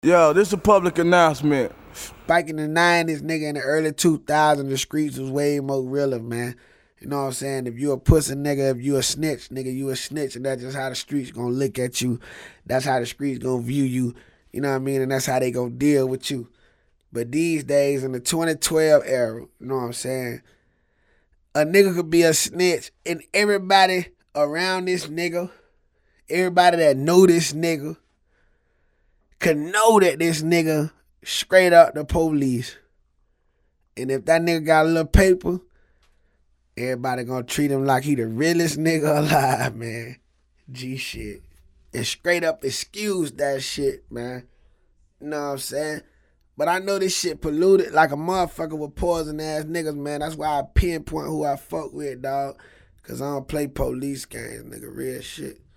Yo, this is a public announcement. Back in the 90s, nigga, in the early 2000s, the streets was way more realer, man. You know what I'm saying? If you a pussy nigga, if you a snitch, nigga, you a snitch, and that's just how the streets gonna look at you. That's how the streets gonna view you. You know what I mean? And that's how they gonna deal with you. But these days, in the 2012 era, you know what I'm saying? A nigga could be a snitch, and everybody around this nigga, everybody that know this nigga, could know that this nigga straight up the police. And if that nigga got a little paper, everybody gonna treat him like he the realest nigga alive, man. G shit. And straight up excuse that shit, man. You know what I'm saying? But I know this shit polluted like a motherfucker with poison ass niggas, man. That's why I pinpoint who I fuck with, dog. Cause I don't play police games, nigga. Real shit.